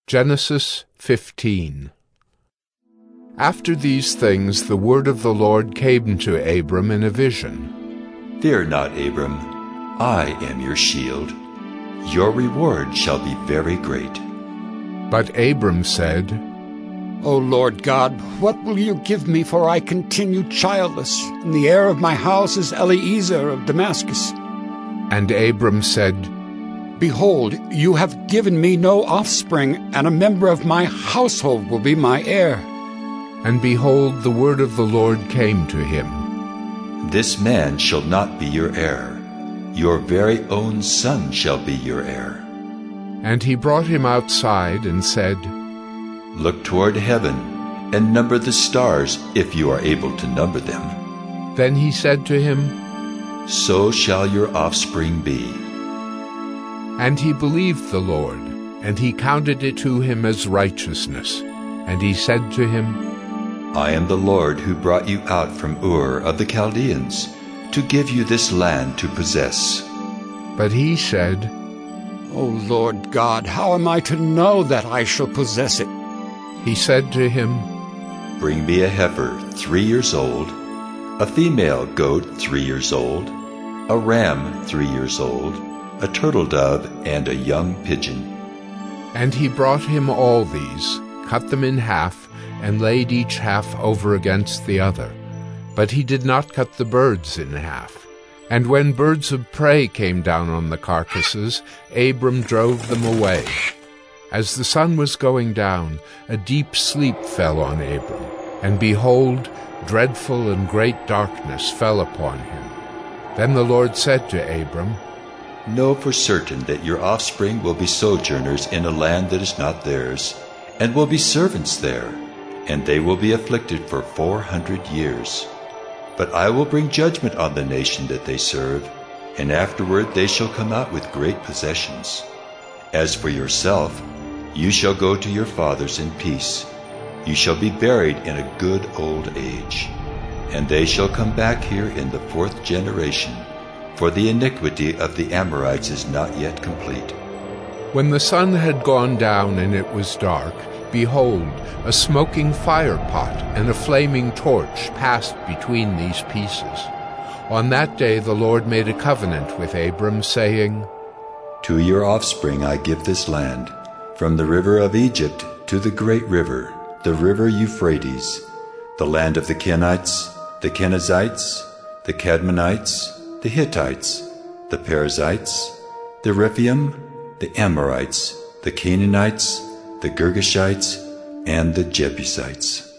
Genesis 15. After these things the word of the Lord came to Abram in a vision. Fear not, Abram, I am your shield. Your reward shall be very great. But Abram said, O Lord God, what will you give me, for I continue childless, and the heir of my house is Eliezer of Damascus? And Abram said, Behold, you have given me no offspring, and a member of my household will be my heir. And behold, the word of the Lord came to him. This man shall not be your heir. Your very own son shall be your heir. And he brought him outside and said, Look toward heaven, and number the stars, if you are able to number them. Then he said to him, So shall your offspring be. And he believed the Lord, and he counted it to him as righteousness. And he said to him, I am the Lord who brought you out from Ur of the Chaldeans, to give you this land to possess. But he said, O Lord God, how am I to know that I shall possess it? He said to him, Bring me a heifer 3 years old, a female goat 3 years old, a ram 3 years old, a turtle dove, and a young pigeon. And he brought him all these, cut them in half, and laid each half over against the other. But he did not cut the birds in half. And when birds of prey came down on the carcasses, Abram drove them away. As the sun was going down, a deep sleep fell on Abram, and behold, dreadful and great darkness fell upon him. Then the Lord said to Abram, Know for certain that your offspring will be sojourners in a land that is not theirs, and will be servants there, and they will be afflicted for 400 years. But I will bring judgment on the nation that they serve, and afterward they shall come out with great possessions. As for yourself, you shall go to your fathers in peace. You shall be buried in a good old age. And they shall come back here in the 4th generation, for the iniquity of the Amorites is not yet complete. When the sun had gone down and it was dark, behold, a smoking fire pot and a flaming torch passed between these pieces. On that day the Lord made a covenant with Abram, saying, To your offspring I give this land, from the river of Egypt to the great river, the river Euphrates, the land of the Kenites, the Kenizzites, the Cadmonites, the Hittites, the Perizzites, the Rephaim, the Amorites, the Canaanites, the Girgashites, and the Jebusites.